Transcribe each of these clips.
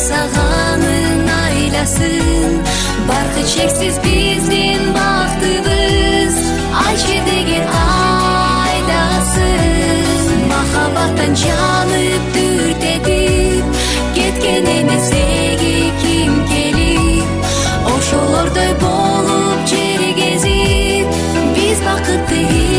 басаганын айласын, баркы чексиз биздин бактыбыз, айчы деген айдасын. Махаббаттан жанып дүртетип кеткен эместеги ким келип, ошолордой болуп жер кезип, биз бакытты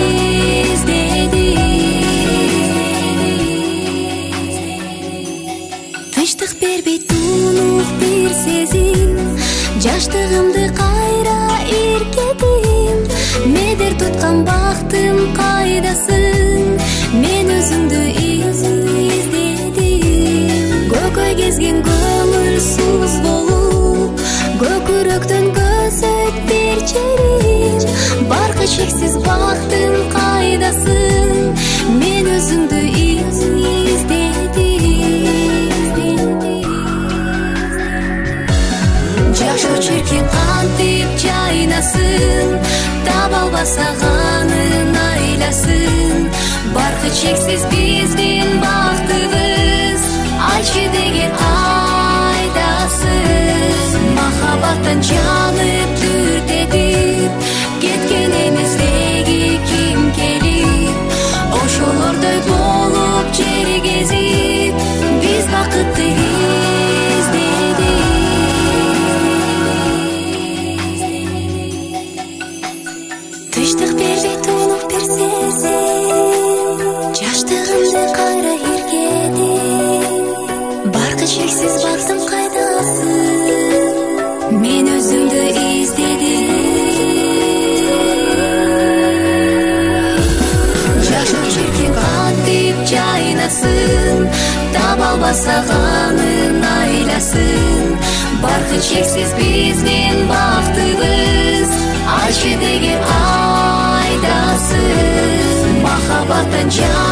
тынчтык бербейт тунук бир сезим, жаштыгымды кайра эркетим. Медер туткан бактым кайдасың, мен өзүңдү издедим. Көкөй кезген көңүлсүз болуп, көкүрөктөн көзөт бир черим. Баркы чексиз бактым кайдасың, мен өзүңдү жашоо чиркин кантип жайнасын, таба албасаганын айласын, баркы чексиз биздин бактыбыз, айчы деген айдасын. Махаббаттан жанып дүртетип кеткен эместеги ким келип, ошолордой болуп жер кезип, биз бакытты тынчтык бербейт тунук бир сезим, жаштыгымды кайра эркетим. Баркы чексиз бактым кайдасың, мен өзүңдү издедим. Жашоо чиркин кантип жайнасын, таба албасаганын айласын, баркы чексиз биздин бактыбыз, айчы деген айдасын. Махаббаттан